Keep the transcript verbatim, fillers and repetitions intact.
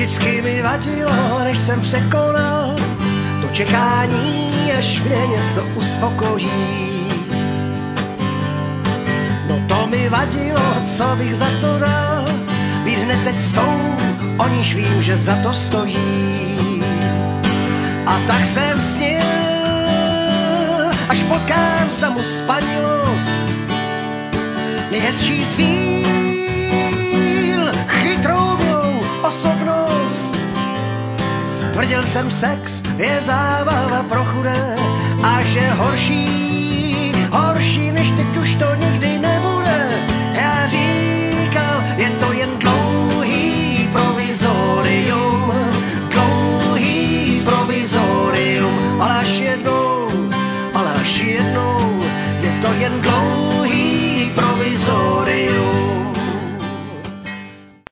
Vždycky mi vadilo, než jsem překonal to čekání, až mě něco uspokojí. No to mi vadilo, co bych za to dal, být hned teď s tou, o níž vím, že za to stojí. A tak jsem snil, až potkám samu spanilost, nejhezčí z víl, chytrou mou osobnost. Tvrdil jsem, sex je zábava pro chudé a že horší